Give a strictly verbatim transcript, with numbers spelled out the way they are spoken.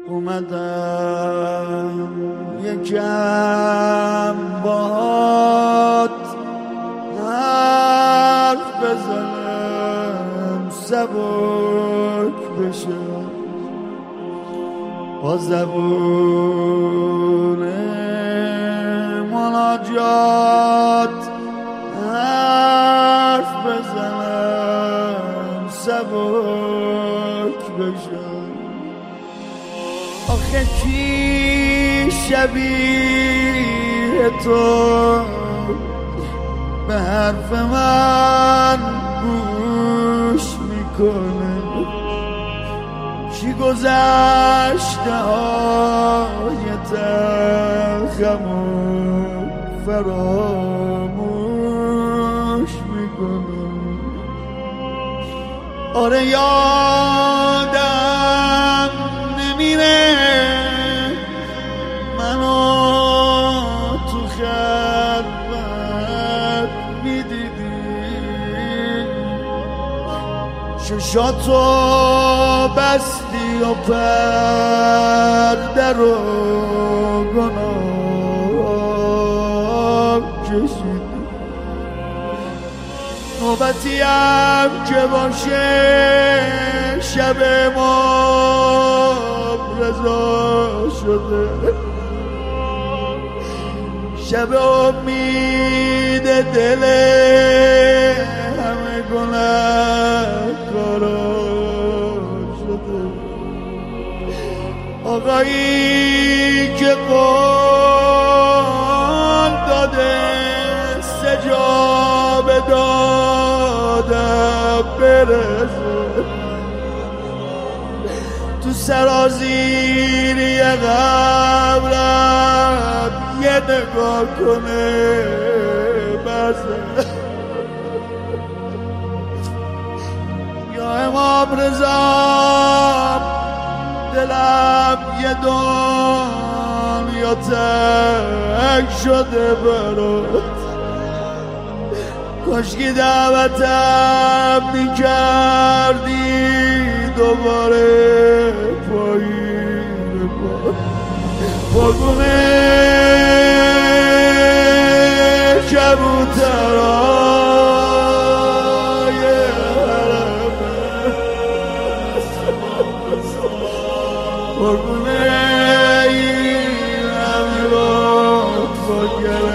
اومدم یکم باهات حرف بزنم سبک بشه با زبون مناجات حرف بزنم سبک بشه. آخه کی شبیه تو به حرف من گوش میکنه؟ کی گذشته های تلخمو فراموش میکنه؟ آره یادم نمیره منو تو خلوت میدیدی، چشاتو بستی و پرده رو گناه کشیدی. نوبتی هم که باشه شب ما رضا شده، شب امید دل همه گناهکارا شده. آقایی که قول داده سجاب دادم برسه، تو سرازیری قبرم یه نگاه کنه بسه. یا امام رضا دلم یه دنیا تنگ شده برات، کاشکی دعوتم میکردی دوباره پایین پا قربونه کبوترهای حرمه، قربونه این امیرات با گره